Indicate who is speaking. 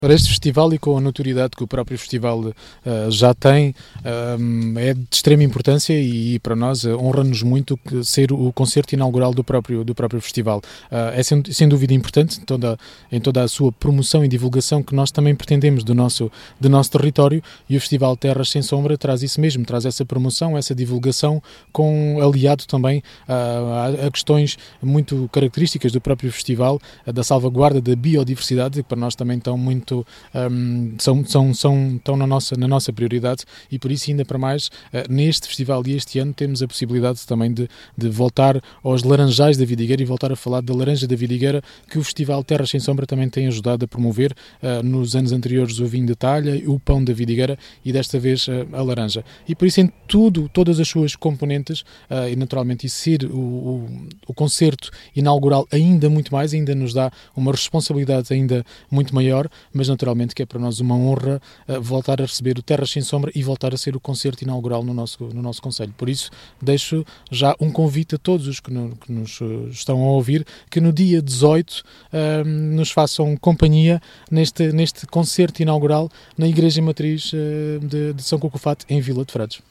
Speaker 1: Para este festival e com a notoriedade que o próprio festival já tem, é de extrema importância e para nós honra-nos muito ser o concerto inaugural do próprio festival. É sem dúvida importante em toda a sua promoção e divulgação que nós também pretendemos do nosso território, e o Festival Terras Sem Sombra traz isso mesmo, traz essa promoção, essa divulgação, aliado também a questões muito características do próprio festival, da salvaguarda da biodiversidade, que para nós também estão na nossa prioridade, e por isso ainda para mais neste festival e este ano temos a possibilidade também de voltar aos laranjais da Vidigueira e voltar a falar da laranja da Vidigueira, que o Festival Terras Sem Sombra também tem ajudado a promover. Nos anos anteriores o vinho de talha, o pão da Vidigueira e desta vez a laranja, e por isso em todas as suas componentes, e naturalmente isso ser o concerto inaugural ainda muito mais, ainda nos dá uma responsabilidade ainda muito maior, mas naturalmente que é para nós uma honra voltar a receber o Terras Sem Sombra e voltar a ser o concerto inaugural no nosso concelho. Por isso deixo já um convite a todos os que nos estão a ouvir, que no dia 18 nos façam companhia neste concerto inaugural na Igreja Matriz de São Cucufate, em Vila de Frades.